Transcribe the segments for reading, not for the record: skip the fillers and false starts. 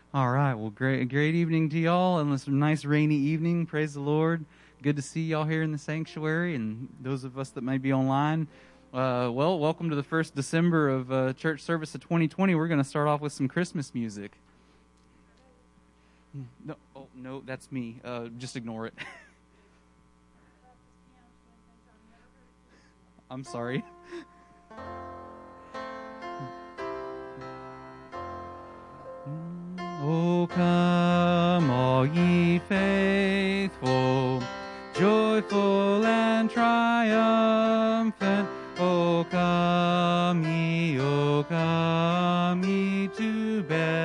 All right. Well, great evening to y'all, and it's a nice rainy evening. Praise the Lord. Good to see y'all here in the sanctuary, and those of us that may be online. Welcome to the first December of church service of 2020. We're going to start off with some Christmas music. No, that's me. Just ignore it. I'm sorry. Oh, come, all ye faithful, joyful and triumphant. O come ye to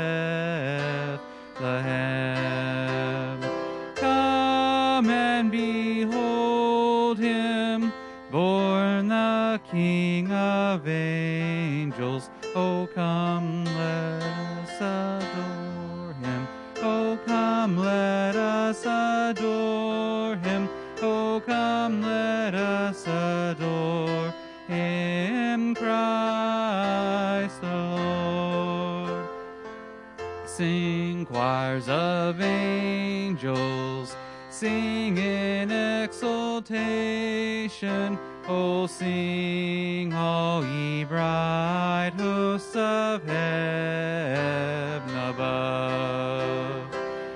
Bethlehem. Come and behold him, born the King of angels. O come, let us adore him. O come, let us adore him. O come, let us adore him, Christ the Lord. Sing, choirs of angels, sing in exultation. Oh, sing, all ye bright hosts of heaven above.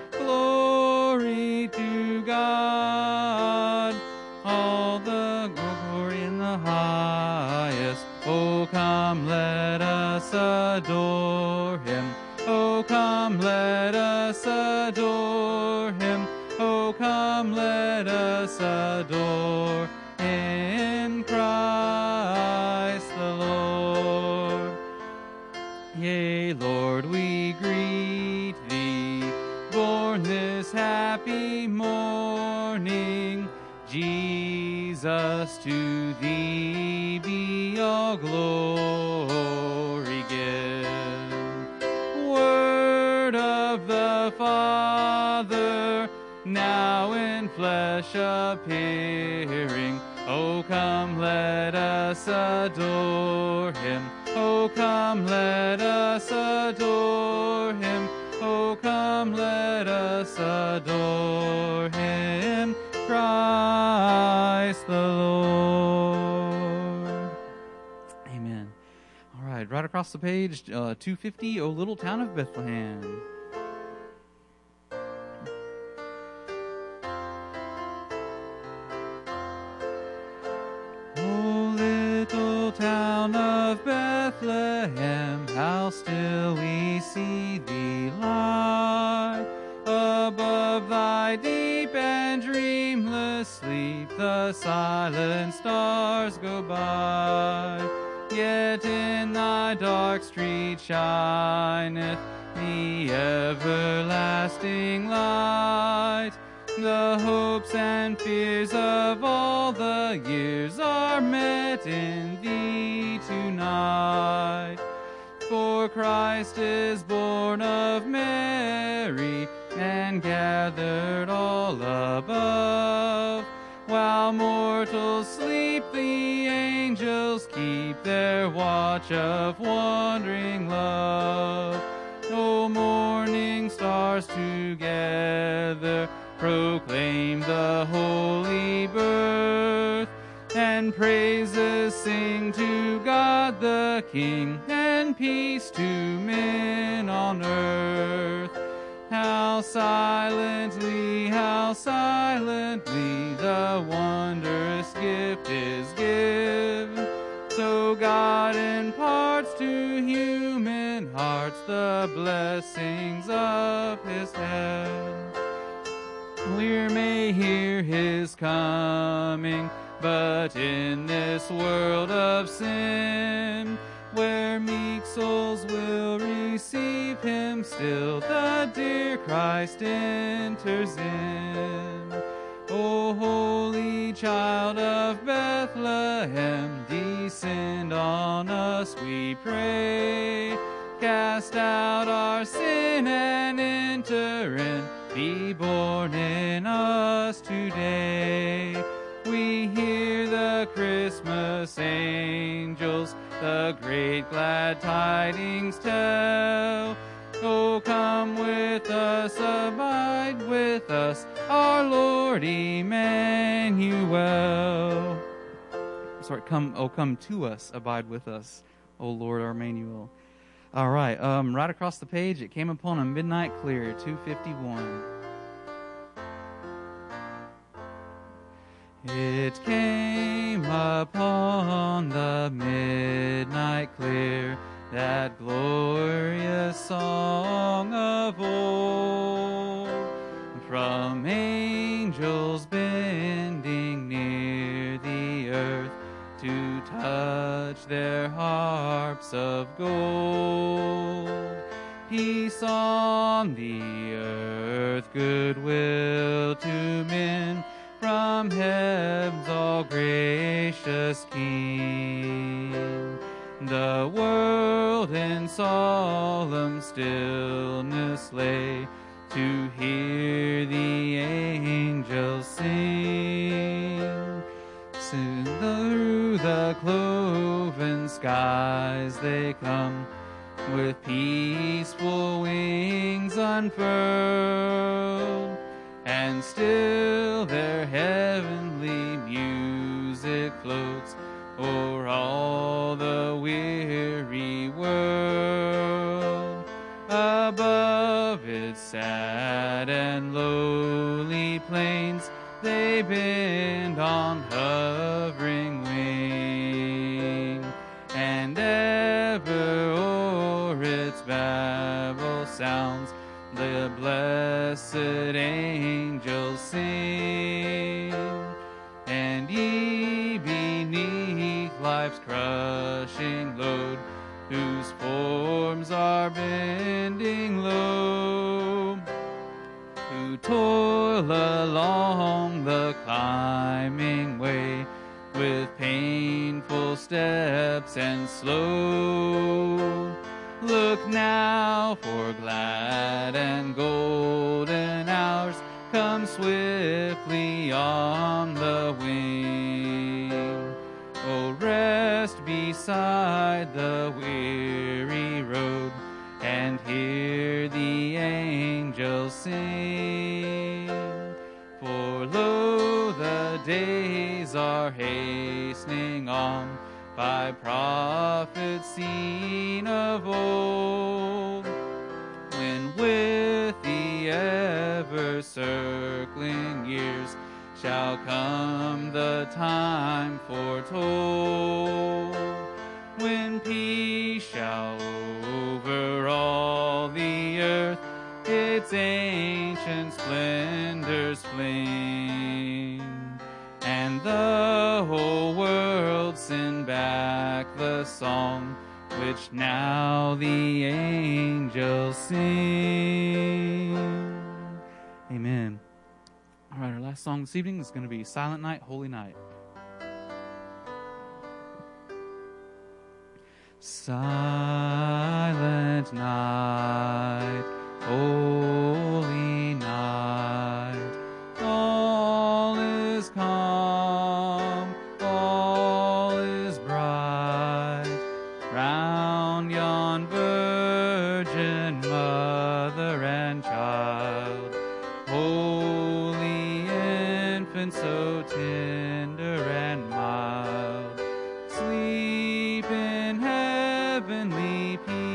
Glory to God, all the glory in the highest. Oh, come, let us adore him. Oh, come, let us adore him. Oh, come, let us adore in Christ the Lord. Yea, Lord, we greet thee, born this happy morning. Jesus, to thee be all glory given. Word of the Father, now in flesh appearing. O come, let us adore him. O come, let us adore him. O come, let us adore him, Christ the Lord. Amen. All right, right across the page, 250, O little town of Bethlehem. Town of Bethlehem, how still we see thee lie. Above thy deep and dreamless sleep, the silent stars go by. Yet in thy dark street shineth the everlasting light. The hopes and fears of all the years are met in thee tonight. For Christ is born of Mary and gathered all above. While mortals sleep, the angels keep their watch of wondering love. O morning stars together proclaim the holy birth, and praises sing to God the King, and peace to men on earth. How silently the wondrous gift is given. So God imparts to human hearts the blessings of his heaven. We may hear his coming, but in this world of sin, where meek souls will receive him, still the dear Christ enters in. O holy child of Bethlehem, descend on us, we pray. Cast out our sin and enter in. Be born in us today. We hear the Christmas angels the great glad tidings tell. Oh, come with us, abide with us, our Lord Emmanuel. Sorry, come to us, abide with us, O Lord, our Emmanuel. All right, right across the page, it came upon a midnight clear, 251. It came upon the midnight clear, that glorious song of old, from angels bending near the earth to touch their harps of gold. Peace on the earth, goodwill to men, from heaven's all gracious King. The world in solemn stillness lay, to hear the angels sing. Soon through the cloven skies they come, with peaceful wings unfurled, and still their heavenly music floats o'er all the weary world. Above its sad and lowly plains, they bend on hovering wing, and ever o'er its babel sounds the blessed angels sing. And ye beneath life's crushing load, whose forms are bending low, who toil along the climbing way with painful steps and slow, look now, for glad and golden hours come swiftly on the wing. Oh, rest beside the weary road, and hear the angels sing. For lo, the days are hastening on, by prophets seen of old, when with the ever-circling years shall come the time foretold, when peace shall over all the earth its ancient splendors fling, and the whole world send back the song which now the angels sing. Amen. All right, our last song this evening is going to be Silent Night, Holy Night. Silent night, holy night, all is calm, all is bright, round yon virgin mother and child, holy infant so tender and mild, sleep in heavenly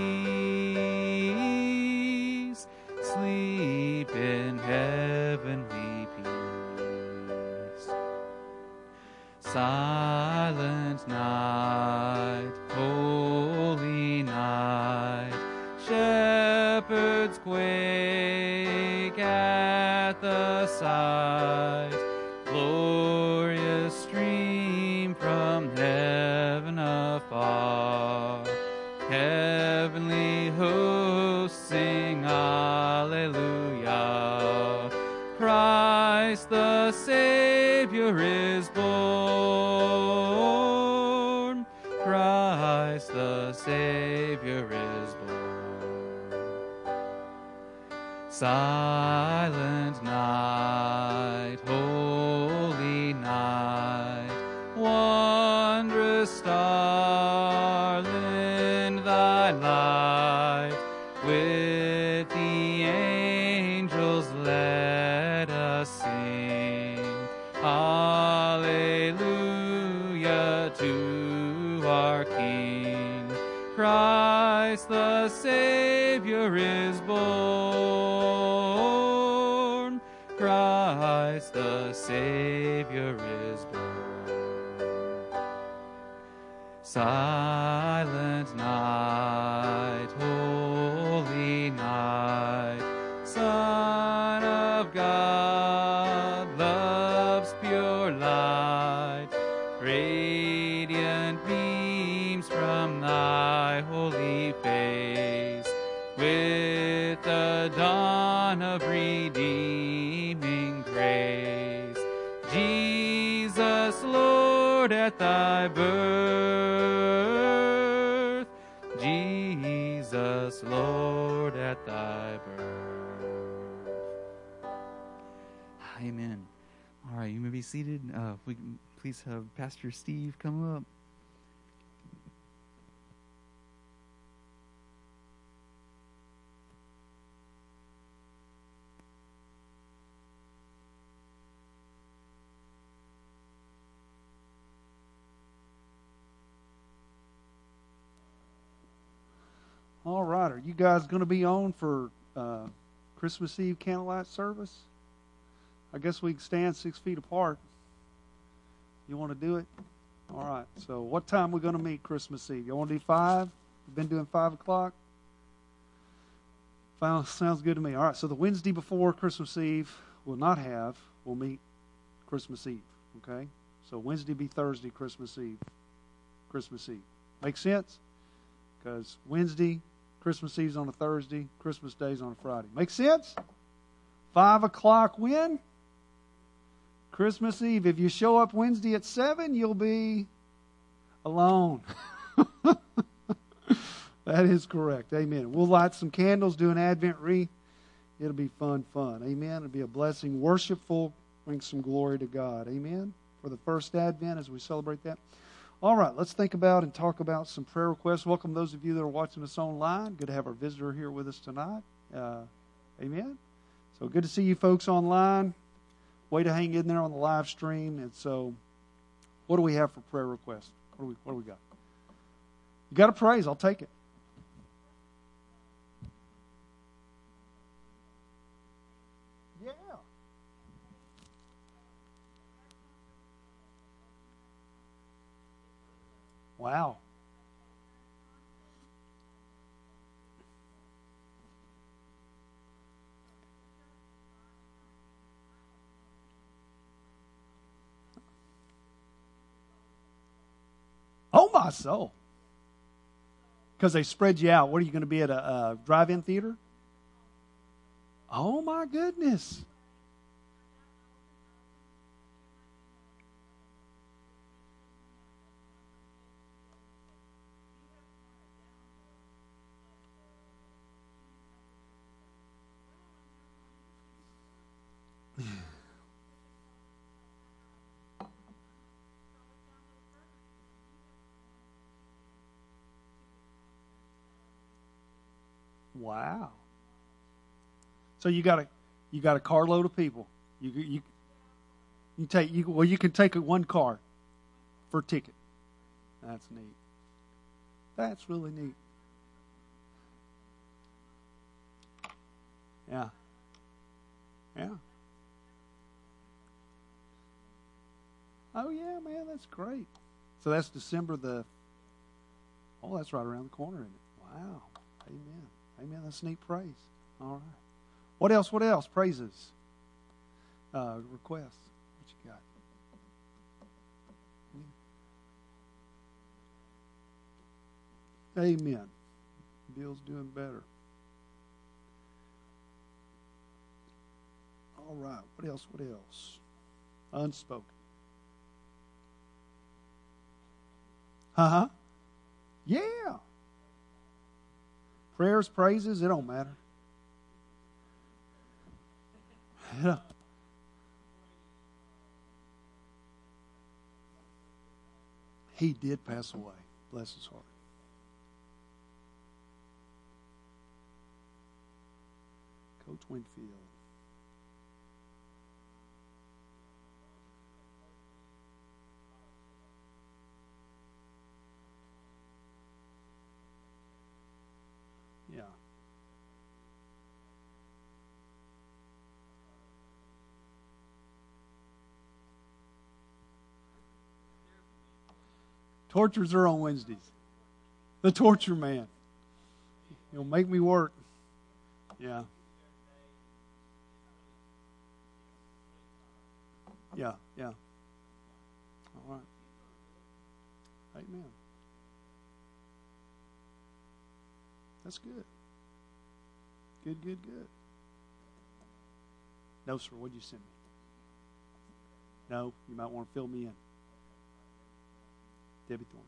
peace, sleep in heavenly peace. Silent night, holy night, shepherds quake at the sight, glorious stream from heaven afar, heavenly hosts sing Alleluia, Christ the Savior is born, Christ the Savior is born. Silent night, holy night, wondrous star, lend thy light with the Savior is born. Christ the Savior is born. Silent night, holy night, Son of God, love's pure light, radiant beams from thy holy face, with the dawn of redeeming grace. Jesus, Lord, at thy birth, Jesus, Lord, at thy birth. Amen. All right, you may be seated. If we can please have Pastor Steve come up. All right, are you guys going to be on for Christmas Eve candlelight service? I guess we can stand 6 feet apart. You want to do it? All right, so what time are we going to meet Christmas Eve? You want to do 5? You've been doing 5 o'clock? Sounds good to me. All right, so the Wednesday before Christmas Eve we'll meet Christmas Eve, okay? So Wednesday be Thursday, Christmas Eve. Make sense? Because Wednesday, Christmas Eve's on a Thursday, Christmas Day's on a Friday. Make sense? 5 o'clock when? Christmas Eve. If you show up Wednesday at 7, you'll be alone. That is correct. Amen. We'll light some candles, do an Advent wreath. It'll be fun. Amen. It'll be a blessing, worshipful, bring some glory to God. Amen. For the first Advent as we celebrate that. All right, let's think about and talk about some prayer requests. Welcome those of you that are watching us online. Good to have our visitor here with us tonight. Amen. So good to see you folks online. Way to hang in there on the live stream. And so, what do we have for prayer requests? What do we got? You got to praise. I'll take it. Yeah. Wow. Oh, my soul. Because they spread you out. What are you going to be at a drive-in theater? Oh, my goodness. Wow. So you got a carload of people. You can take one car for a ticket. That's neat. That's really neat. Yeah. Yeah. Oh yeah, man, that's great. So that's December that's right around the corner, isn't it? Wow. Amen. Amen. That's neat praise. All right. What else? Praises. Requests. What you got? Amen. Bill's doing better. All right. What else? Unspoken. Uh-huh. Yeah. Prayers, praises, it don't matter. Yeah. He did pass away. Bless his heart. Coach Winfield. Yeah. Tortures are on Wednesdays. The torture man. He'll make me work. Yeah. Yeah, yeah. All right. Amen. That's good. Good, good, good. No, sir. What'd you send me? No, you might want to fill me in. Debbie Thorne.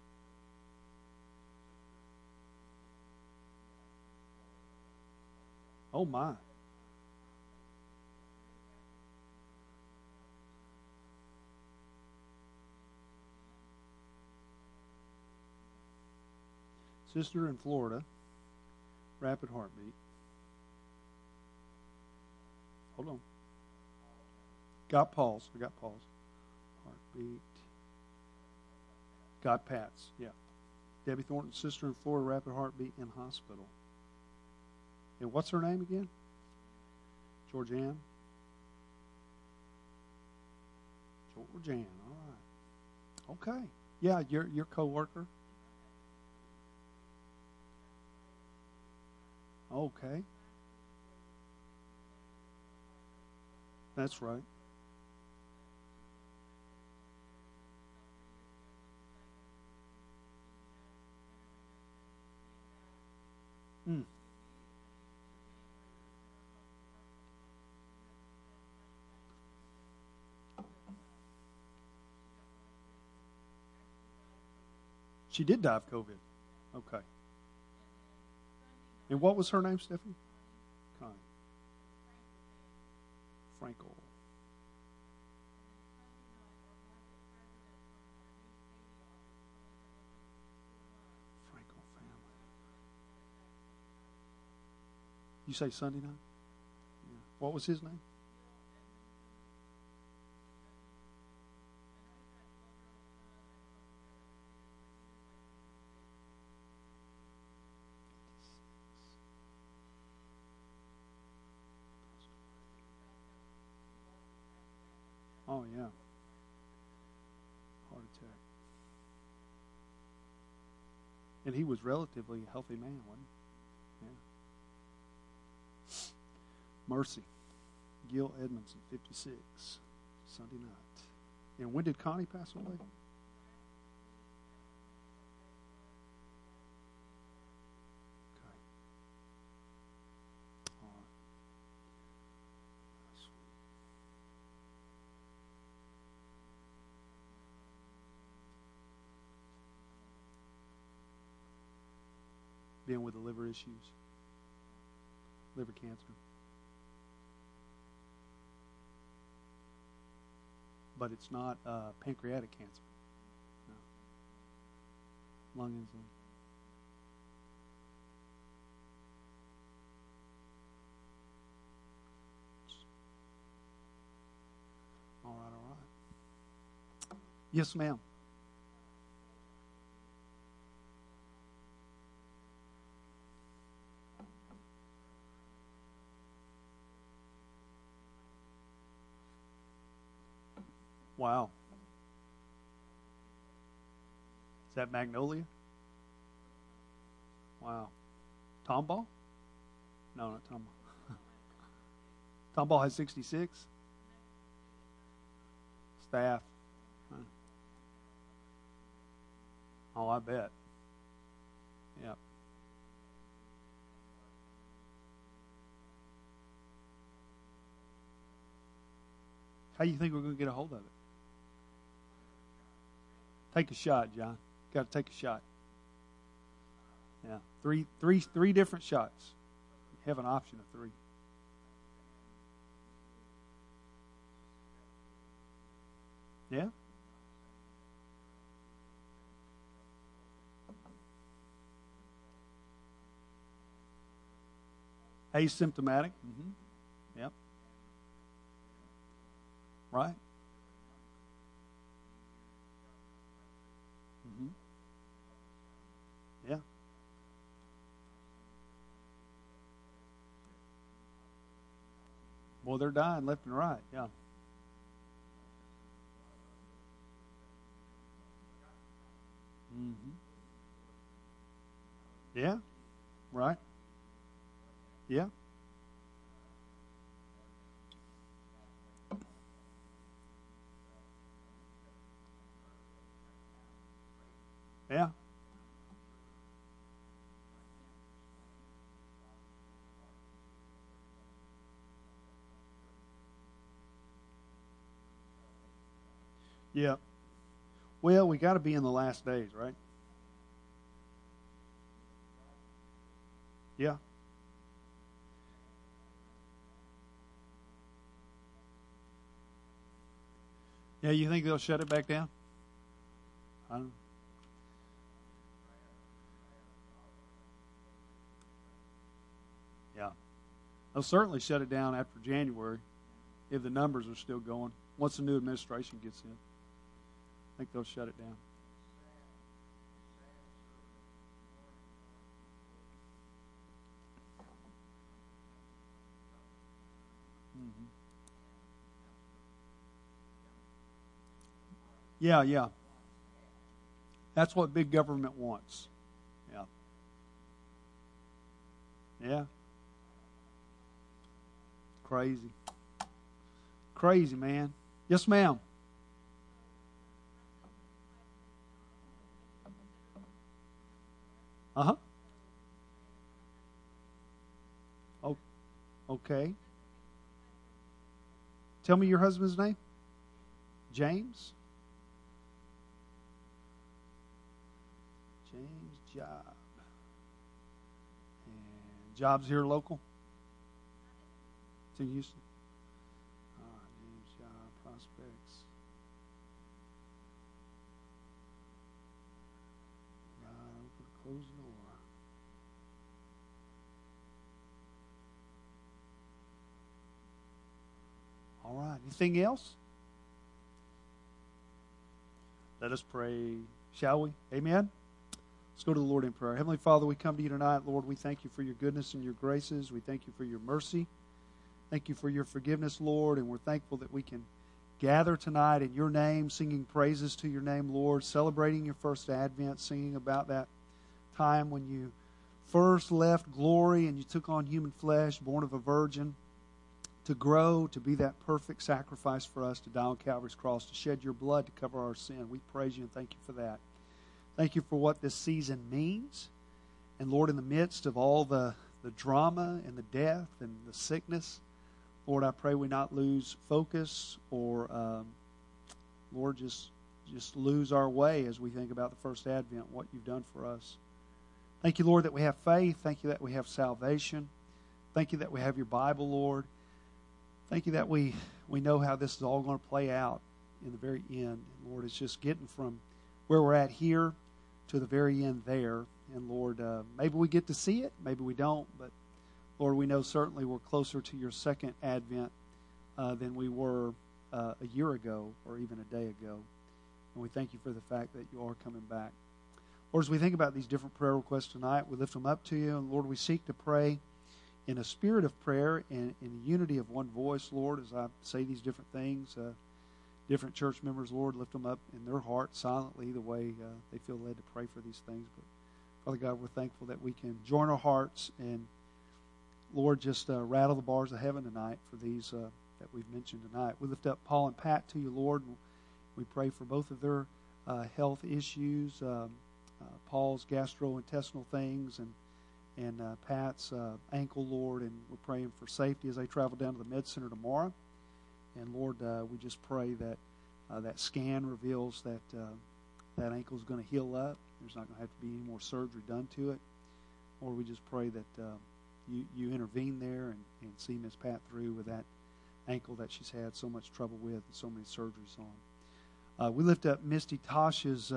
Oh, my. Sister in Florida, rapid heartbeat. Hold on. Got pulse. I got pulse. Heartbeat. Got Pats. Yeah. Debbie Thornton's sister in Florida, rapid heartbeat in hospital. And what's her name again? Georgianne. Georgianne. All right. Okay. Yeah, your co-worker. Okay. That's right. Mm. She did die of COVID. Okay. And what was her name, Stephanie? Connie. Frankel. Frankel family. You say Sunday night? Yeah. What was his name? Oh, yeah. Heart attack. And he was relatively a healthy man, wasn't he? Yeah. Mercy. Gil Edmondson, 56. Sunday night. And when did Connie pass away? Okay. All right. Sweet. Being with the liver issues, liver cancer. But it's not pancreatic cancer. No. Lung insulin. All right, all right. Yes, ma'am. Wow. Is that Magnolia? Wow. Tomball? No, not Tomball. Tomball has 66? Staff. Huh. Oh, I bet. Yeah. How do you think we're going to get a hold of it? Take a shot, John. Got to take a shot. Yeah, three different shots. You have an option of 3. Yeah. Asymptomatic. Mm-hmm. Yep. Right. Mm-hmm. Yeah. Well, they're dying left and right. Yeah. Mm-hmm. Yeah. Right. Yeah. Yeah. Yeah. Well, we got to be in the last days, right? Yeah. Yeah. You think they'll shut it back down? I don't. Yeah. They'll certainly shut it down after January if the numbers are still going. Once the new administration gets in, I think they'll shut it down. Hmm. Yeah. Yeah. That's what big government wants. Yeah. Yeah. Crazy. Crazy, man. Yes, ma'am. Uh huh. Oh, okay. Tell me your husband's name. James. James Job. And Job's here local. It's in Houston. James Job prospects. Open to close the door. All right. Anything else? Let us pray, shall we? Amen. Let's go to the Lord in prayer. Heavenly Father, we come to you tonight. Lord, we thank you for your goodness and your graces. We thank you for your mercy. Thank you for your forgiveness, Lord, and we're thankful that we can gather tonight in your name, singing praises to your name, Lord, celebrating your first Advent, singing about that time when you first left glory and you took on human flesh, born of a virgin, to grow, to be that perfect sacrifice for us, to die on Calvary's cross, to shed your blood to cover our sin. We praise you and thank you for that. Thank you for what this season means. And Lord, in the midst of all the drama and the death and the sickness, Lord, I pray we not lose focus or, Lord, just lose our way as we think about the first Advent, what you've done for us. Thank you, Lord, that we have faith. Thank you that we have salvation. Thank you that we have your Bible, Lord. Thank you that we know how this is all going to play out in the very end. Lord, it's just getting from where we're at here to the very end there. And Lord, maybe we get to see it, maybe we don't, but Lord, we know certainly we're closer to your second Advent than we were a year ago or even a day ago. And we thank you for the fact that you are coming back. Lord, as we think about these different prayer requests tonight, we lift them up to you. And Lord, we seek to pray in a spirit of prayer and in the unity of one voice, Lord, as I say these different things. Different church members, Lord, lift them up in their heart silently the way they feel led to pray for these things. But Father God, we're thankful that we can join our hearts and, Lord, just rattle the bars of heaven tonight for these that we've mentioned tonight. We lift up Paul and Pat to you, Lord. We pray for both of their health issues, Paul's gastrointestinal things and Pat's ankle, Lord. And we're praying for safety as they travel down to the med center tomorrow. And Lord, we just pray that that scan reveals that that ankle is going to heal up. There's not going to have to be any more surgery done to it. Lord, we just pray that you intervene there and see Miss Pat through with that ankle that she's had so much trouble with and so many surgeries on. We lift up Misty Tosh's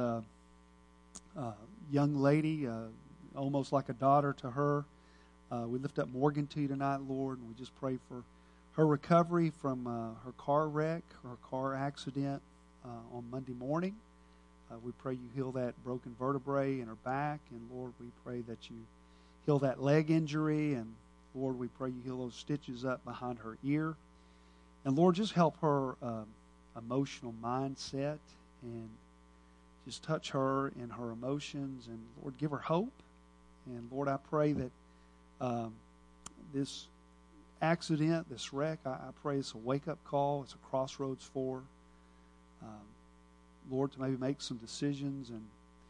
young lady, almost like a daughter to her. We lift up Morgan to you tonight, Lord, and we just pray for her recovery from her car wreck, her car accident on Monday morning. We pray you heal that broken vertebrae in her back, and Lord, we pray that you heal that leg injury, and Lord, we pray you heal those stitches up behind her ear. And Lord, just help her emotional mindset and just touch her in her emotions. And Lord, give her hope. And Lord, I pray that this accident, this wreck, I pray it's a wake-up call. It's a crossroads for her. Lord, to maybe make some decisions. And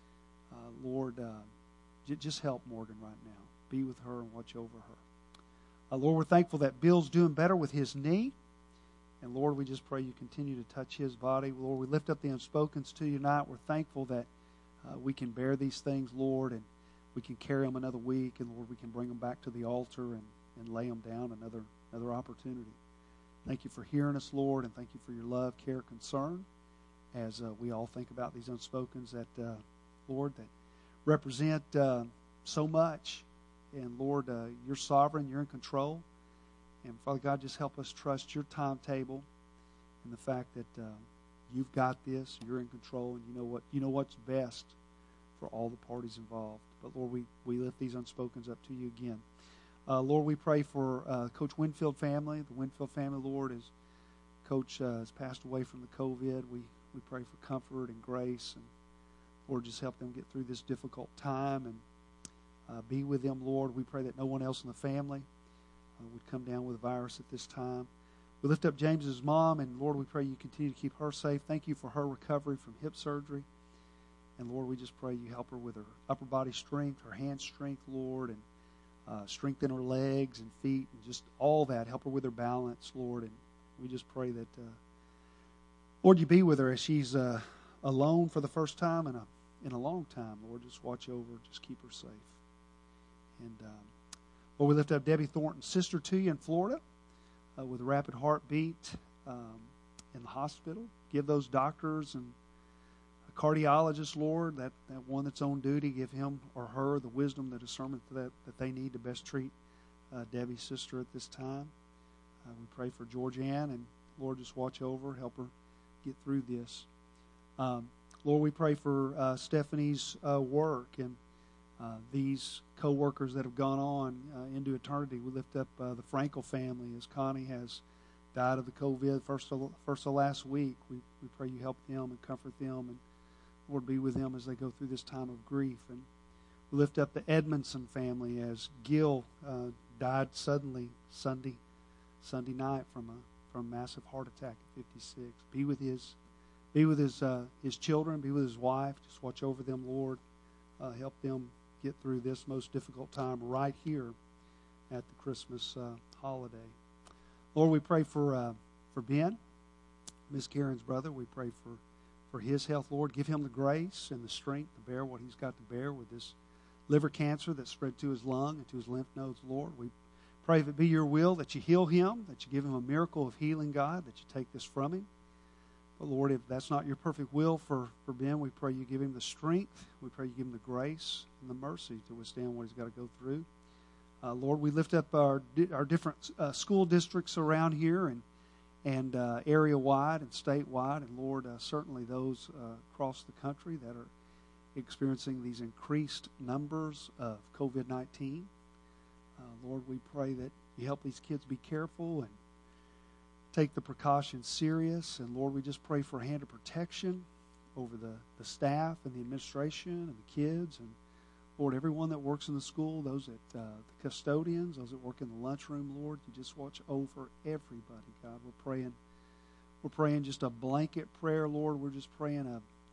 Lord, just help Morgan right now. Be with her and watch over her. Lord, we're thankful that Bill's doing better with his knee. And Lord, we just pray you continue to touch his body. Lord, we lift up the unspokens to you tonight. We're thankful that we can bear these things, Lord, and we can carry them another week. And Lord, we can bring them back to the altar and lay them down another opportunity. Thank you for hearing us, Lord, and thank you for your love, care, concern as we all think about these unspokens that, Lord, that represent so much. And Lord, you're sovereign, you're in control. And Father God, just help us trust your timetable and the fact that you've got this, you're in control, and you know what's best for all the parties involved. But Lord, we lift these unspokens up to you again. Lord, we pray for Coach Winfield family. The Winfield family, Lord, as Coach has passed away from the COVID. We pray for comfort and grace, and Lord, just help them get through this difficult time and be with them, Lord. We pray that no one else in the family would come down with a virus at this time. We lift up James's mom, and Lord, we pray you continue to keep her safe. Thank you for her recovery from hip surgery. And Lord, we just pray you help her with her upper body strength, her hand strength, Lord, and strengthen her legs and feet, and just all that. Help her with her balance, Lord. And we just pray that, Lord, you be with her as she's alone for the first time in a long time. Lord, just watch over her, just keep her safe. And Lord, we lift up Debbie Thornton's sister to you in Florida with a rapid heartbeat in the hospital. Give those doctors and a cardiologist, Lord, that one that's on duty, give him or her the wisdom, the discernment that they need to best treat Debbie's sister at this time. We pray for Georgianne, and Lord, just watch over, help her get through this. Lord, we pray for Stephanie's work and these co-workers that have gone on into eternity. We lift up the Frankel family as Connie has died of the COVID first of last week. We pray you help them and comfort them, and Lord, be with them as they go through this time of grief. And we lift up the Edmondson family as Gil died suddenly Sunday night from a massive heart attack at 56. Be with his children, be with his wife. Just watch over them, Lord. Help them get through this most difficult time right here at the Christmas holiday. Lord, we pray for Ben, Miss Karen's brother. We pray for his health, Lord. Give him the grace and the strength to bear what he's got to bear with this liver cancer that spread to his lung and to his lymph nodes, Lord. We pray if it be your will that you heal him, that you give him a miracle of healing, God, that you take this from him. But Lord, if that's not your perfect will for Ben, we pray you give him the strength. We pray you give him the grace and the mercy to withstand what he's got to go through. Lord, we lift up our different school districts around here and area-wide and statewide. And Lord, certainly those across the country that are experiencing these increased numbers of COVID-19. Lord, we pray that you help these kids be careful and take the precautions serious. And Lord, we just pray for a hand of protection over the staff and the administration and the kids. And Lord, everyone that works in the school, those that the custodians, those that work in the lunchroom, Lord, you just watch over everybody, God. We're praying just a blanket prayer, Lord. We're just praying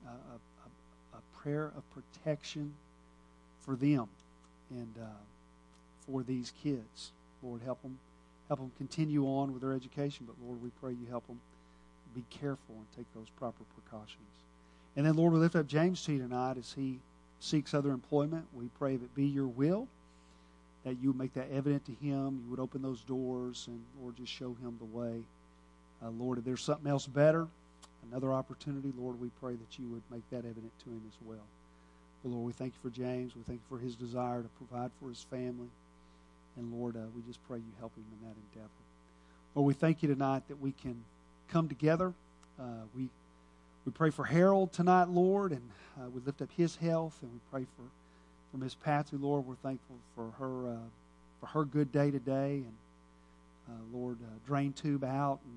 a prayer of protection for them and for these kids. Lord, help them continue on with their education. But Lord, we pray you help them be careful and take those proper precautions. And then, Lord, we lift up James to you tonight as he seeks other employment. We pray that it be your will, that you would make that evident to him. You would open those doors and, Lord, just show him the way. Lord, if there's something else better, another opportunity, Lord, we pray that you would make that evident to him as well. But Lord, we thank you for James. We thank you for his desire to provide for his family. And Lord, we just pray you help him in that endeavor. Lord, we thank you tonight that we can come together. We pray for Harold tonight, Lord, and we lift up his health, and we pray for Miss Patsy, Lord. We're thankful for her good day today, and Lord, drain tube out and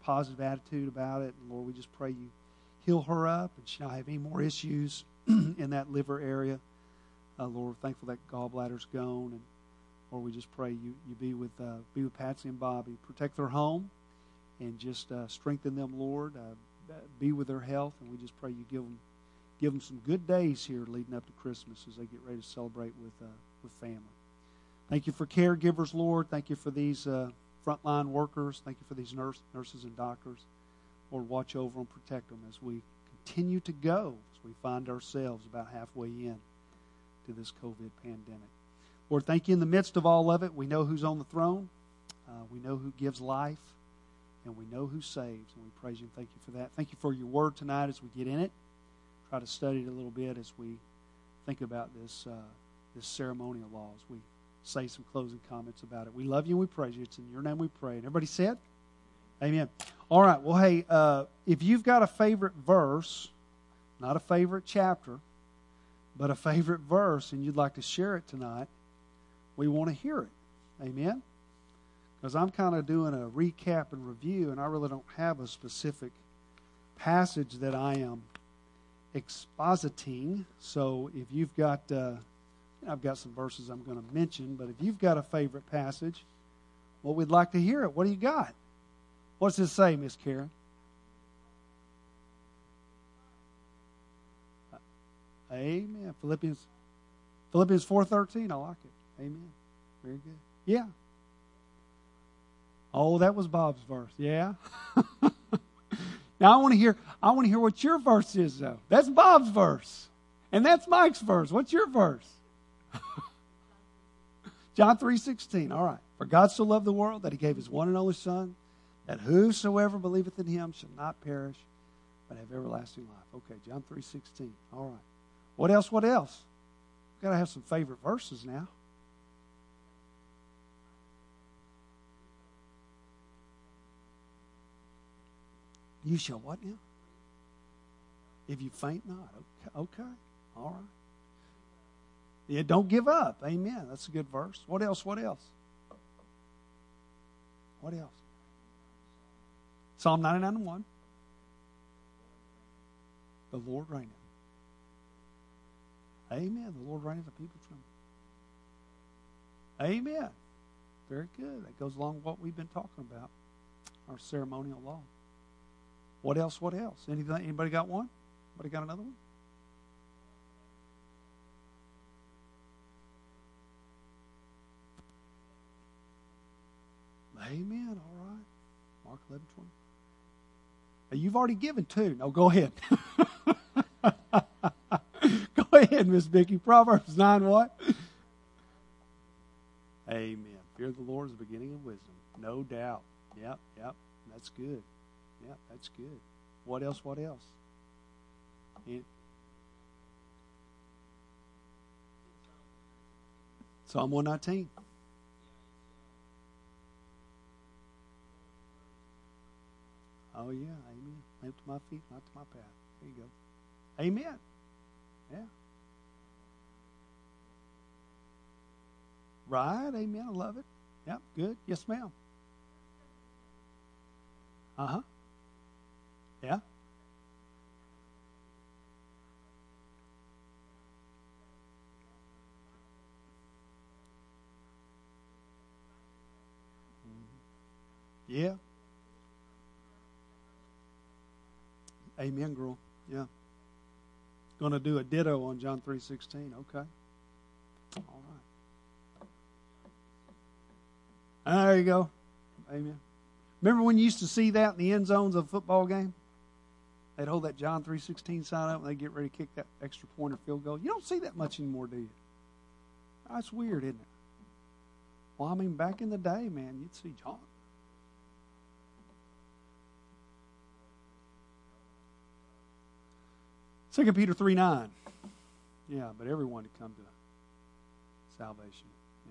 positive attitude about it. And Lord, we just pray you heal her up and she not have any more issues in that liver area. Lord, we're thankful that gallbladder's gone. And Lord, we just pray you be with Patsy and Bobby. Protect their home and just strengthen them, Lord. Be with their health. And we just pray you give them some good days here leading up to Christmas as they get ready to celebrate with family. Thank you for caregivers, Lord. Thank you for these frontline workers. Thank you for these nurses and doctors. Lord, watch over them, protect them as we continue to go, as we find ourselves about halfway in to this COVID pandemic. Lord, thank you in the midst of all of it. We know who's on the throne. We know who gives life. And we know who saves. And we praise you and thank you for that. Thank you for your word tonight as we get in it. Try to study it a little bit as we think about this ceremonial law, as we say some closing comments about it. We love you and we praise you. It's in your name we pray. And everybody said? Amen. All right. Well, hey, if you've got a favorite verse, not a favorite chapter, but a favorite verse, and you'd like to share it tonight, we want to hear it. Amen? Because I'm kind of doing a recap and review, and I really don't have a specific passage that I am expositing. So if you've got, I've got some verses I'm going to mention, but if you've got a favorite passage, well, we'd like to hear it. What do you got? What's it say, Miss Karen? Amen. Philippians 4:13. I like it. Amen. Very good. Yeah. Oh, that was Bob's verse. Yeah. Now I want to hear what your verse is, though. That's Bob's verse. And that's Mike's verse. What's your verse? John 3:16. All right. For God so loved the world that he gave his one and only Son, that whosoever believeth in him shall not perish, but have everlasting life. Okay, John 3:16. All right. What else? What else? We've got to have some favorite verses now. You shall what now? If you faint not. Okay. All right. Yeah, don't give up. Amen. That's a good verse. What else? What else? What else? Psalm 99:1. The Lord reigneth. Amen. The Lord reigneth, the people tremble. Amen. Very good. That goes along with what we've been talking about, our ceremonial law. What else? What else? Anybody got one? Anybody got another one? Amen. All right. Mark 11:20. You've already given two. No, go ahead. Go ahead, Miss Vicki. Proverbs 9 what? Amen. Fear of the Lord is the beginning of wisdom. No doubt. Yep. That's good. Yep, that's good. What else? What else? Psalm 119. Oh, yeah. Amen. Lamp to my feet, light to my path. There you go. Amen. Yeah. Right. Amen. I love it. Yep. Good. Yes, ma'am. Uh-huh. Yeah. Yeah. Amen, girl. Yeah. Going to do a ditto on John 3:16. Okay. All right. There you go. Amen. Remember when you used to see that in the end zones of a football game? They'd hold that John 3:16 sign up and they'd get ready to kick that extra point or field goal. You don't see that much anymore, do you? That's weird, isn't it? Well, I mean, back in the day, man, you'd see John. Second Peter 3:9. Yeah, but everyone to come to salvation.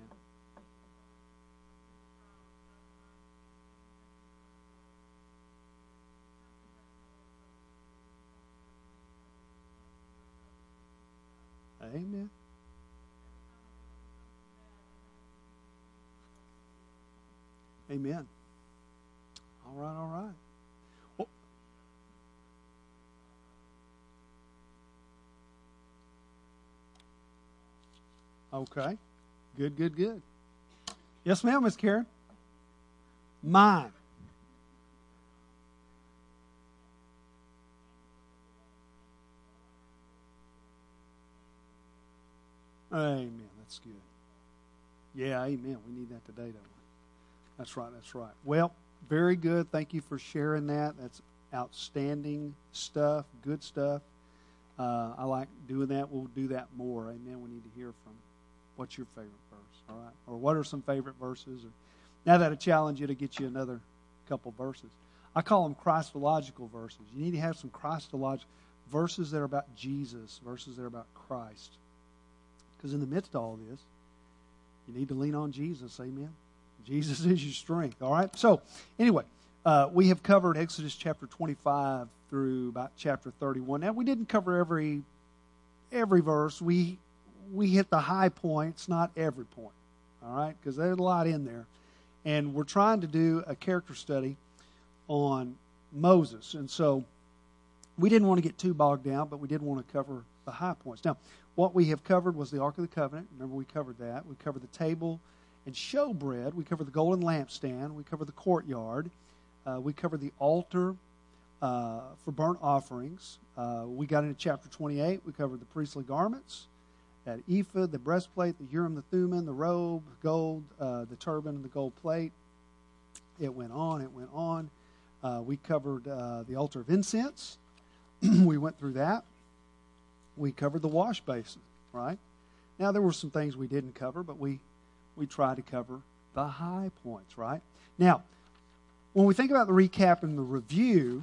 Yeah. Amen. Amen. All right. Okay. Good, good, good. Yes, ma'am, Miss Karen. Mine. Amen. That's good. Yeah, amen. We need that today, don't we? That's right, that's right. Well, very good. Thank you for sharing that. That's outstanding stuff, good stuff. I like doing that. We'll do that more. Amen. We need to hear from what's your favorite verse, all right? Or what are some favorite verses? Or, now that I challenge you to get you another couple verses. I call them Christological verses. You need to have some Christological verses that are about Jesus, verses that are about Christ. Because in the midst of all this, you need to lean on Jesus. Amen. Jesus is your strength. All right. So, anyway, we have covered Exodus chapter 25 through about chapter 31. Now, we didn't cover every verse. We hit the high points, not every point. All right, because there's a lot in there, and we're trying to do a character study on Moses, and so we didn't want to get too bogged down, but we did want to cover the high points. Now, what we have covered was the Ark of the Covenant. Remember, we covered that. We covered the table and showbread. We covered the golden lampstand. We covered the courtyard. We covered the altar for burnt offerings. We got into chapter 28. We covered the priestly garments, that ephod, the breastplate, the Urim, the Thummim, the robe, gold, the turban, and the gold plate. It went on. It went on. We covered the altar of incense. We went through that. We covered the wash basin, right? Now, there were some things we didn't cover, but we tried to cover the high points, right? Now, when we think about the recap and the review,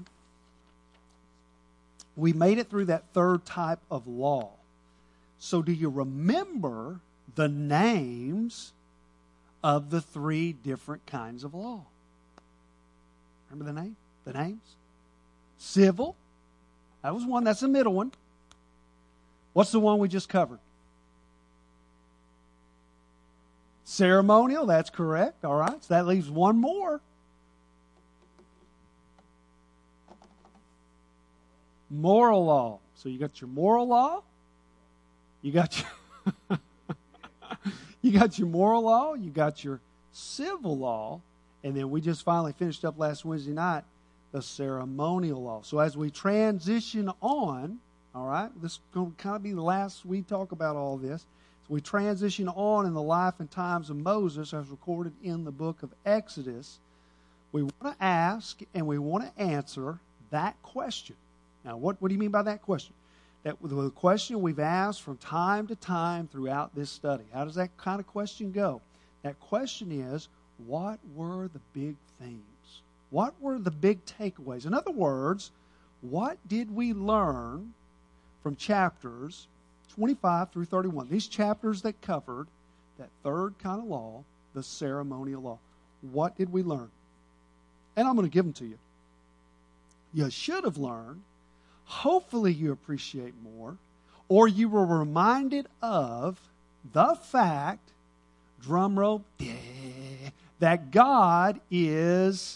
we made it through that third type of law. So do you remember the names of the three different kinds of law? Remember the name? The names? Civil. That was one. That's the middle one. What's the one we just covered? Ceremonial. That's correct. All right. So that leaves one more. Moral law. So you got your moral law. You got your you got your moral law. You got your civil law. And then we just finally finished up last Wednesday night the ceremonial law. So as we transition on, all right, this is going to kind of be the last we talk about all this. So we transition on in the life and times of Moses as recorded in the book of Exodus. We want to ask and we want to answer that question. Now, what do you mean by that question? That the question we've asked from time to time throughout this study. How does that kind of question go? That question is, what were the big themes? What were the big takeaways? In other words, what did we learn from chapters 25 through 31? These chapters that covered that third kind of law, the ceremonial law. What did we learn? And I'm going to give them to you. You should have learned. Hopefully you appreciate more, or you were reminded of the fact, drum roll, that God is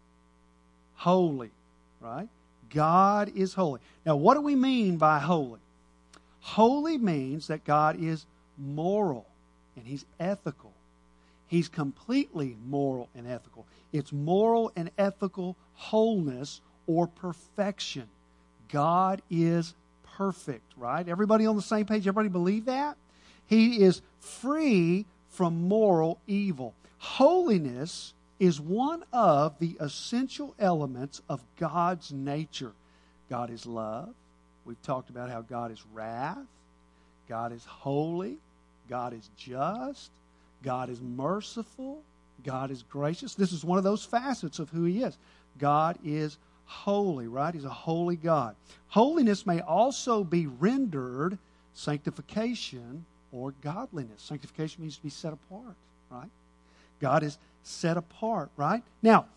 holy, right? God is holy. Now, what do we mean by holy? Holy means that God is moral and He's ethical. He's completely moral and ethical. It's moral and ethical wholeness or perfection. God is perfect, right? Everybody on the same page? Everybody believe that? He is free from moral evil. Holiness is one of the essential elements of God's nature. God is love. We've talked about how God is wrath. God is holy. God is just. God is merciful. God is gracious. This is one of those facets of who He is. God is holy, right? He's a holy God. Holiness may also be rendered sanctification or godliness. Sanctification means to be set apart, right? God is set apart, right? Now,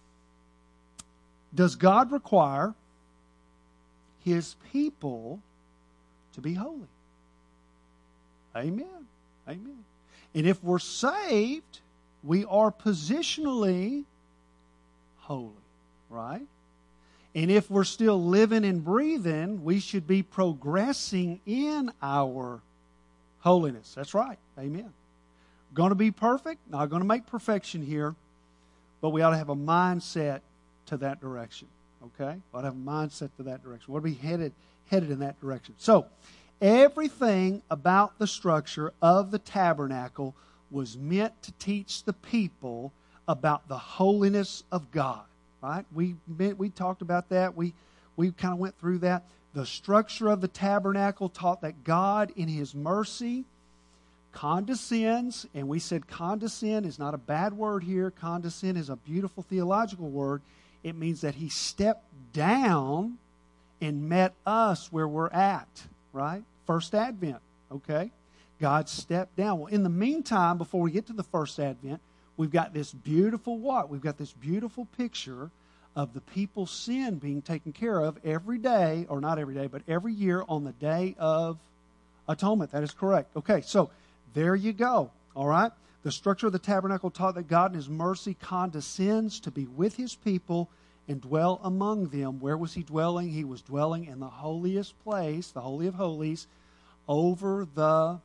does God require His people to be holy? Amen. Amen. And if we're saved, we are positionally holy, right? And if we're still living and breathing, we should be progressing in our Holiness. That's right. Amen. Going to be perfect? Not going to make perfection here, but we ought to have a mindset to that direction. Okay? We ought to have a mindset to that direction. We ought to be headed in that direction. So, everything about the structure of the tabernacle was meant to teach the people about the holiness of God. Right? We talked about that. We kind of went through that. The structure of the tabernacle taught that God, in His mercy, condescends, and we said condescend is not a bad word here. Condescend is a beautiful theological word. It means that He stepped down and met us where we're at, right? First Advent, okay? God stepped down. Well, in the meantime, before we get to the first Advent, we've got this beautiful what? We've got this beautiful picture of the people's sin being taken care of every day, or not every day, but every year on the Day of Atonement. That is correct. Okay, so there you go. All right? The structure of the tabernacle taught that God in His mercy condescends to be with His people and dwell among them. Where was He dwelling? He was dwelling in the holiest place, the Holy of Holies, over the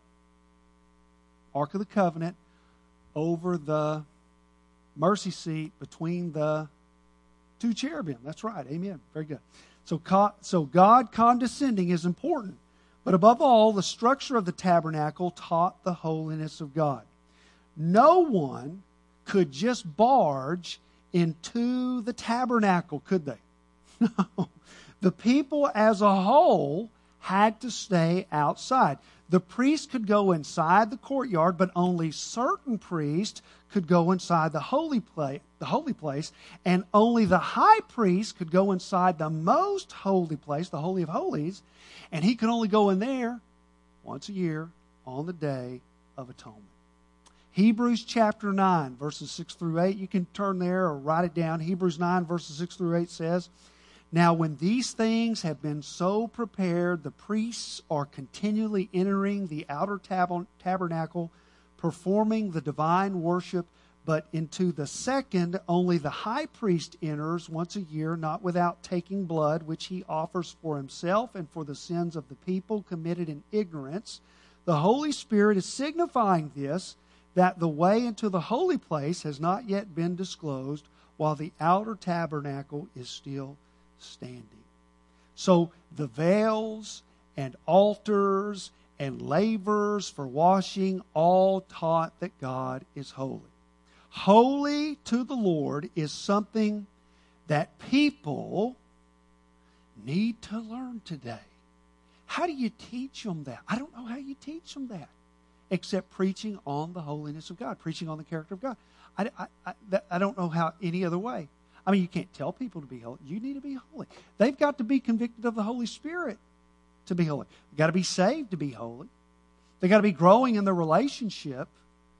Ark of the Covenant, over the mercy seat between the two cherubim. That's right. Amen. Very good. So God condescending is important. But above all, the structure of the tabernacle taught the holiness of God. No one could just barge into the tabernacle, could they? No. The people as a whole had to stay outside. The priest could go inside the courtyard, but only certain priests could go inside the holy place, and only the high priest could go inside the most holy place, the Holy of Holies, and he could only go in there once a year on the Day of Atonement. Hebrews chapter 9, verses 6 through 8. You can turn there or write it down. Hebrews 9, verses 6 through 8 says, "Now when these things have been so prepared, the priests are continually entering the outer tabernacle, performing the divine worship, but into the second only the high priest enters once a year, not without taking blood, which he offers for himself and for the sins of the people committed in ignorance. The Holy Spirit is signifying this, that the way into the holy place has not yet been disclosed, while the outer tabernacle is still standing." So the veils and altars and lavers for washing all taught that God is holy. Holy to the Lord is something that people need to learn today. How do you teach them that? I don't know how you teach them that, except preaching on the holiness of God, preaching on the character of God. I don't know how any other way. I mean, you can't tell people to be holy. You need to be holy. They've got to be convicted of the Holy Spirit to be holy. They've got to be saved to be holy. They've got to be growing in their relationship,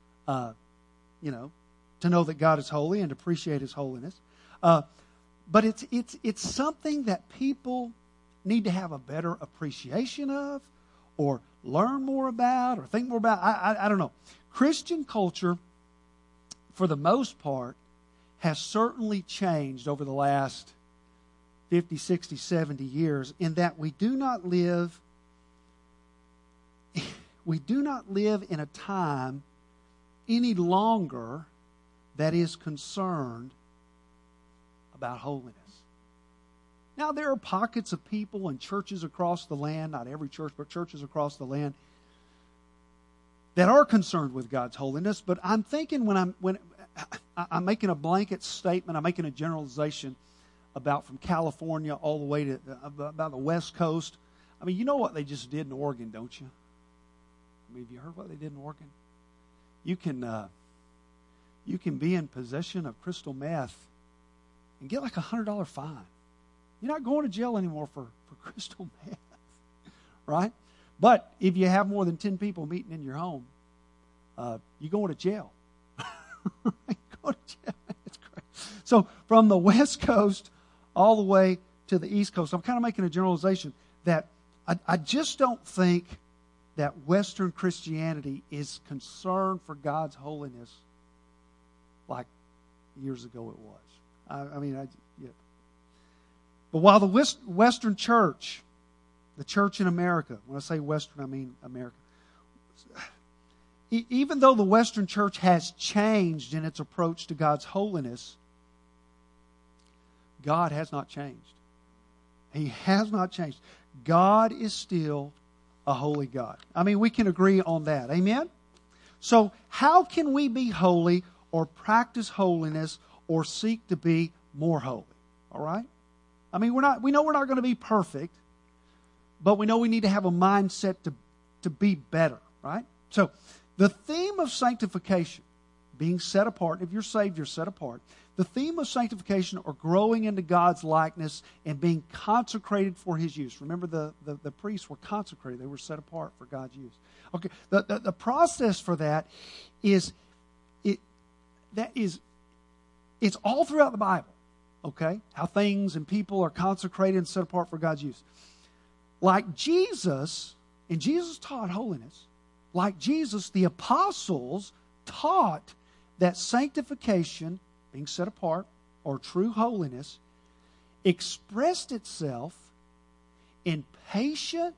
to know that God is holy and appreciate His holiness. But it's something that people need to have a better appreciation of, or learn more about, or think more about. I don't know. Christian culture, for the most part, has certainly changed over the last 50, 60, 70 years in that we do not live in a time any longer that is concerned about holiness. Now, there are pockets of people and churches across the land, not every church, but churches across the land, that are concerned with God's holiness. But I'm thinking when I'm making a blanket statement, I'm making a generalization about from California all the way to about the West Coast. I mean, you know what they just did in Oregon, don't you? I mean, have you heard what they did in Oregon? You can be in possession of crystal meth and get like a $100 fine. You're not going to jail anymore for crystal meth, right? But if you have more than 10 people meeting in your home, you're going to jail. Go to jail. It's great. So from the West Coast all the way to the East Coast, I'm kind of making a generalization that I just don't think that Western Christianity is concerned for God's holiness like years ago it was. But while the Western church, the church in America, when I say Western, I mean America, even though the Western church has changed in its approach to God's holiness, God has not changed. He has not changed. God is still a holy God. I mean, we can agree on that. Amen? So, how can we be holy or practice holiness or seek to be more holy? All right? I mean, we know we're not going to be perfect, but we know we need to have a mindset to be better, right? So, the theme of sanctification, being set apart, if you're saved, you're set apart. The theme of sanctification, or growing into God's likeness and being consecrated for His use. Remember, the priests were consecrated. They were set apart for God's use. Okay, the process for that is it's all throughout the Bible. Okay, how things and people are consecrated and set apart for God's use. Like Jesus, and Jesus taught holiness. Like Jesus, the apostles taught that sanctification, being set apart, or true holiness, expressed itself in patient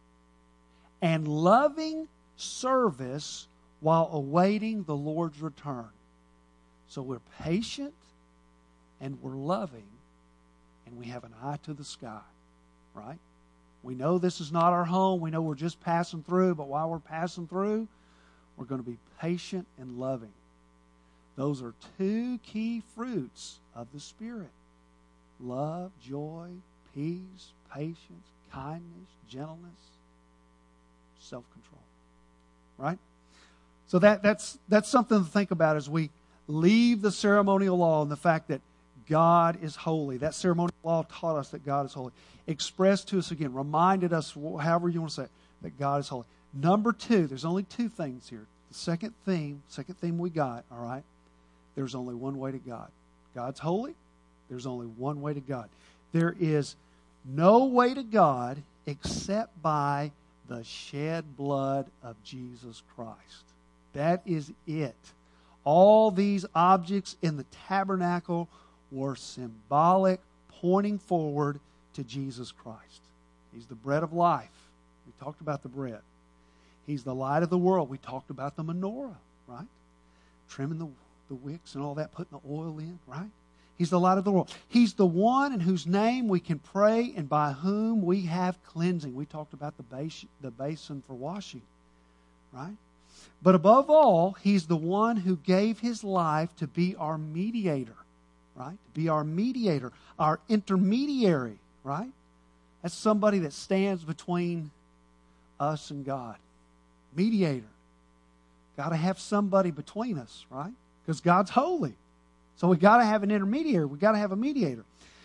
and loving service while awaiting the Lord's return. So we're patient and we're loving and we have an eye to the sky, right? We know this is not our home. We know we're just passing through, but while we're passing through, we're going to be patient and loving. Those are two key fruits of the Spirit. Love, joy, peace, patience, kindness, gentleness, self-control. Right? So that's something to think about as we leave the ceremonial law and the fact that God is holy. That ceremonial law taught us that God is holy. Expressed to us again, reminded us, however you want to say it, that God is holy. Number two, there's only two things here. The second theme we got, all right, there's only one way to God. God's holy. There's only one way to God. There is no way to God except by the shed blood of Jesus Christ. That is it. All these objects in the tabernacle were symbolic, pointing forward to Jesus Christ. He's the bread of life. We talked about the bread. He's the light of the world. We talked about the menorah, right? Trimming the wicks and all that, putting the oil in, right? He's the light of the world. He's the one in whose name we can pray and by whom we have cleansing. We talked about the basin for washing, right? But above all, He's the one who gave His life to be our mediator, right? To be our mediator, our intermediary, right? That's somebody that stands between us and God. Mediator. Got to have somebody between us, right? Because God's holy. So we got to have an intermediary. We got to have a mediator.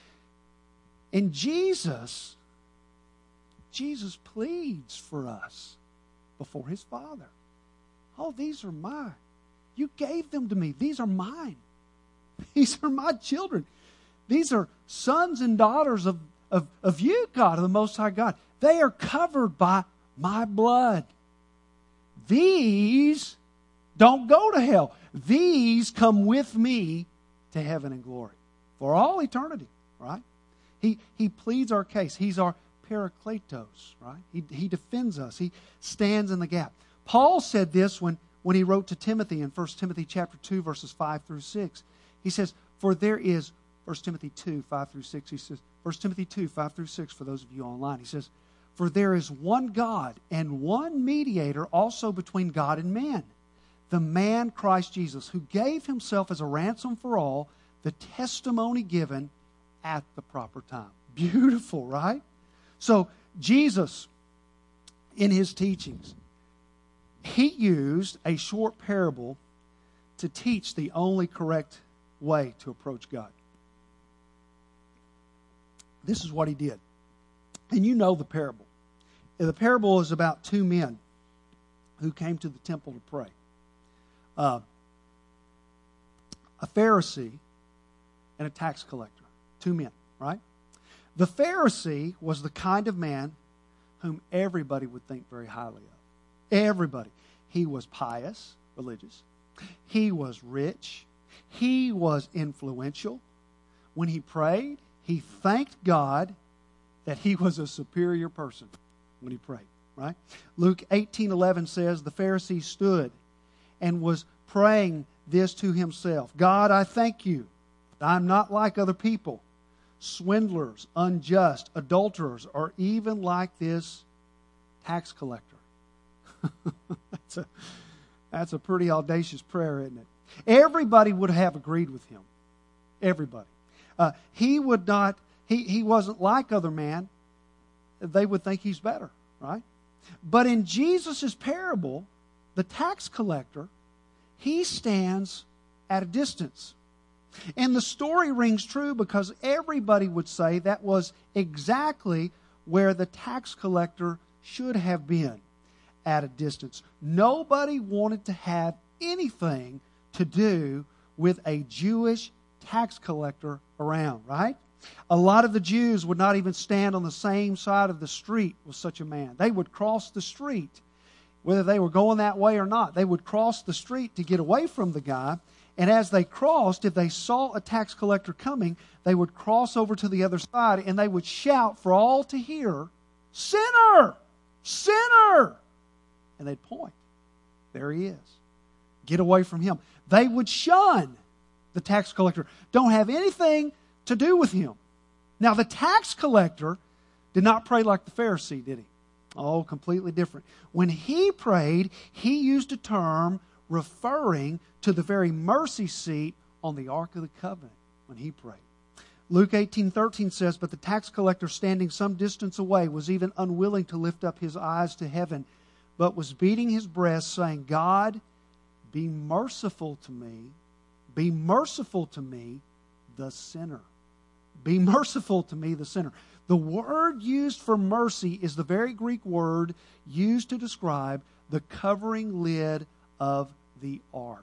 And Jesus pleads for us before His Father. Oh, these are mine. You gave them to me. These are mine. These are my children. These are sons and daughters of you, God, of the Most High God. They are covered by my blood. These don't go to hell. These come with me to heaven and glory for all eternity, right? He pleads our case. He's our parakletos, right? He defends us. He stands in the gap. Paul said this when he wrote to Timothy in 1 Timothy chapter 2, verses 5 through 6. He says, for there is, 1 Timothy 2, 5 through 6, he says, 1 Timothy 2, 5 through 6, for those of you online, he says, for there is one God and one mediator also between God and man, the man Christ Jesus, who gave Himself as a ransom for all, the testimony given at the proper time. Beautiful, right? So Jesus, in His teachings, He used a short parable to teach the only correct way to approach God. This is what He did. And you know the parable. The parable is about two men who came to the temple to pray. A Pharisee and a tax collector. Two men, right? The Pharisee was the kind of man whom everybody would think very highly of. Everybody. He was pious, religious. He was rich. He was influential. When he prayed, he thanked God that he was a superior person when he prayed. right? Luke 18:11 says, the Pharisee stood and was praying this to himself. God, I thank you that I'm not like other people, swindlers, unjust, adulterers, or even like this tax collector. That's a pretty audacious prayer, isn't it? Everybody would have agreed with him. Everybody. He wasn't like other men. They would think he's better, right? But in Jesus' parable, the tax collector, he stands at a distance. And the story rings true because everybody would say that was exactly where the tax collector should have been, at a distance. Nobody wanted to have anything to do with a Jewish tax collector around, right? A lot of the Jews would not even stand on the same side of the street with such a man. They would cross the street, whether they were going that way or not. They would cross the street to get away from the guy. And as they crossed, if they saw a tax collector coming, they would cross over to the other side and they would shout for all to hear, "Sinner! Sinner!" And they'd point. There he is. Get away from him. They would shun the tax collector. Don't have anything to do with him. Now, the tax collector did not pray like the Pharisee, did he? Oh, completely different. When he prayed, he used a term referring to the very mercy seat on the Ark of the Covenant when he prayed. Luke 18:13 says, "But the tax collector, standing some distance away, was even unwilling to lift up his eyes to heaven, but was beating his breast, saying, God, be merciful to me. Be merciful to me, the sinner." Be merciful to me, the sinner. The word used for mercy is the very Greek word used to describe the covering lid of the ark.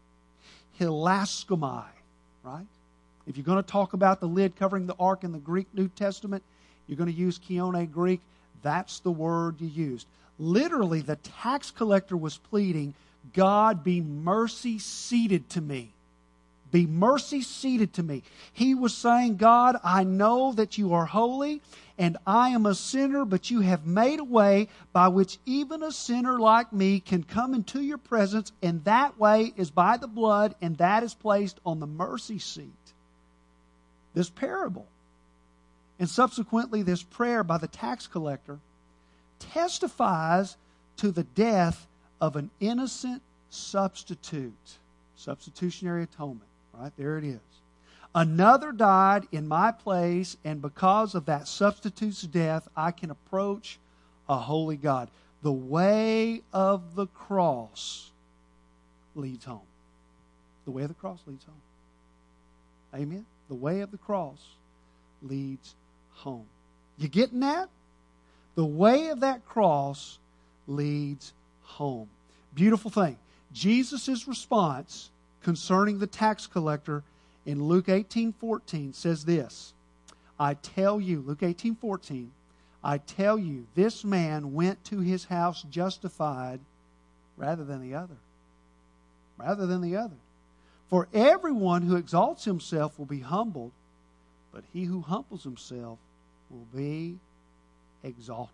Hilaskomai, right? If you're going to talk about the lid covering the ark in the Greek New Testament, you're going to use Koine Greek. That's the word you used. Literally, the tax collector was pleading, God, be mercy seated to me. Be mercy seated to me. He was saying, God, I know that you are holy and I am a sinner, but you have made a way by which even a sinner like me can come into your presence, and that way is by the blood, and that is placed on the mercy seat. This parable, and subsequently this prayer by the tax collector, testifies to the death of an innocent substitute. Substitutionary atonement. Right, there it is. Another died in my place, and because of that substitute's death, I can approach a holy God. The way of the cross leads home. The way of the cross leads home. Amen? The way of the cross leads home. You getting that? The way of that cross leads home. Beautiful thing. Jesus' response concerning the tax collector in Luke 18:14 says this, I tell you, Luke 18:14, I tell you, this man went to his house justified rather than the other. Rather than the other. For everyone who exalts himself will be humbled, but he who humbles himself will be exalted.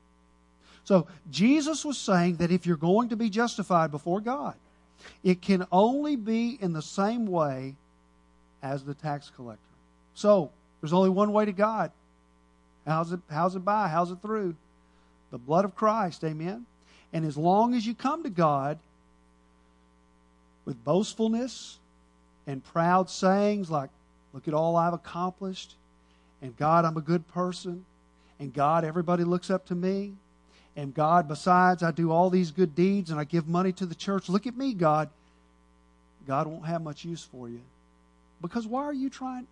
So Jesus was saying that if you're going to be justified before God, it can only be in the same way as the tax collector. So, there's only one way to God. How's it by? How's it through? The blood of Christ, amen? And as long as you come to God with boastfulness and proud sayings like, look at all I've accomplished, and God, I'm a good person, and God, everybody looks up to me, and God, besides, I do all these good deeds and I give money to the church. Look at me, God. God won't have much use for you. Because how are you trying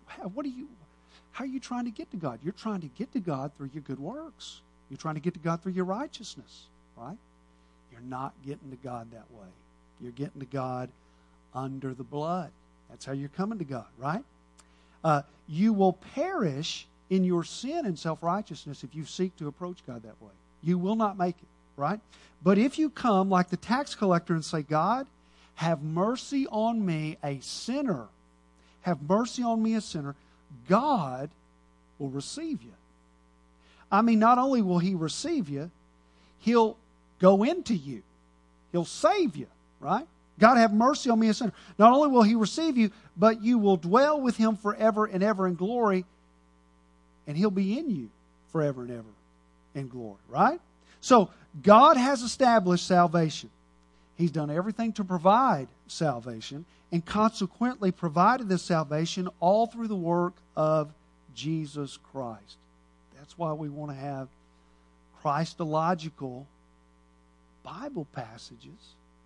to get to God? You're trying to get to God through your good works. You're trying to get to God through your righteousness, right? You're not getting to God that way. You're getting to God under the blood. That's how you're coming to God, right? You will perish in your sin and self-righteousness if you seek to approach God that way. You will not make it, right? But if you come like the tax collector and say, God, have mercy on me, a sinner. Have mercy on me, a sinner. God will receive you. I mean, not only will He receive you, He'll go into you. He'll save you, right? God, have mercy on me, a sinner. Not only will He receive you, but you will dwell with Him forever and ever in glory, and He'll be in you forever and ever in glory, right? So, God has established salvation. He's done everything to provide salvation, and consequently provided this salvation all through the work of Jesus Christ. That's why we want to have Christological Bible passages,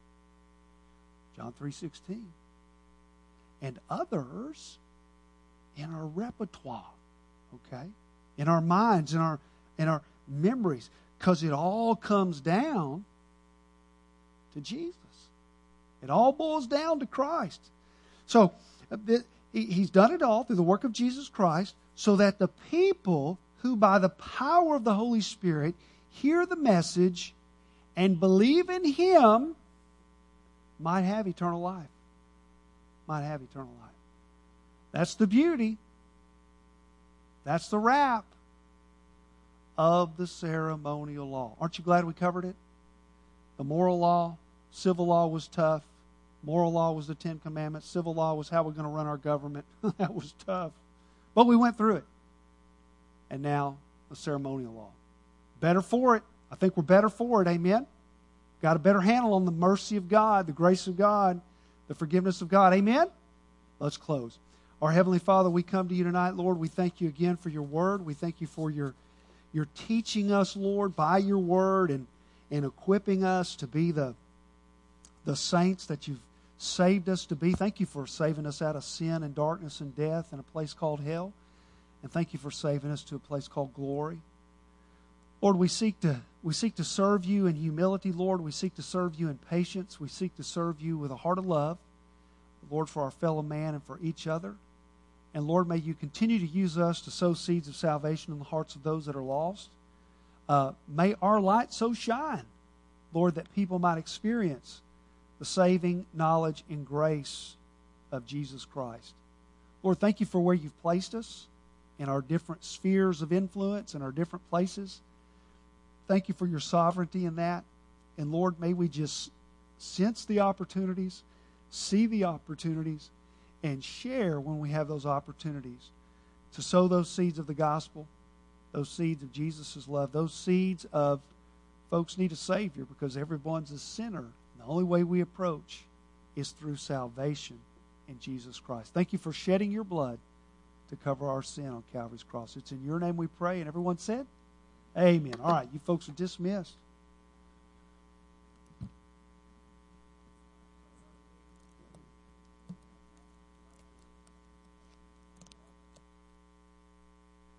John 3:16, and others in our repertoire, okay? In our minds, in our memories, because it all comes down to Jesus. It all boils down to Christ. So, He's done it all through the work of Jesus Christ so that the people who by the power of the Holy Spirit hear the message and believe in Him might have eternal life. Might have eternal life. That's the beauty. That's the wrap of the ceremonial law. Aren't you glad we covered it? The moral law, civil law was tough. Moral law was the Ten Commandments. Civil law was how we're going to run our government. That was tough. But we went through it. And now the ceremonial law. Better for it. I think we're better for it. Amen? Got a better handle on the mercy of God, the grace of God, the forgiveness of God. Amen? Let's close. Our Heavenly Father, we come to you tonight, Lord. We thank you again for your word. We thank you for your teaching us, Lord, by your word and equipping us to be the saints that you've saved us to be. Thank you for saving us out of sin and darkness and death in a place called hell. And thank you for saving us to a place called glory. Lord, we seek to serve you in humility, Lord. We seek to serve you in patience. We seek to serve you with a heart of love, Lord, for our fellow man and for each other. And Lord, may you continue to use us to sow seeds of salvation in the hearts of those that are lost. May our light so shine, Lord, that people might experience the saving knowledge and grace of Jesus Christ. Lord, thank you for where you've placed us in our different spheres of influence and our different places. Thank you for your sovereignty in that. And Lord, may we just sense the opportunities, see the opportunities, and share when we have those opportunities to sow those seeds of the gospel, those seeds of Jesus' love, those seeds of folks need a Savior because everyone's a sinner. The only way we approach is through salvation in Jesus Christ. Thank you for shedding your blood to cover our sin on Calvary's cross. It's in your name we pray. And everyone said, amen. All right, you folks are dismissed.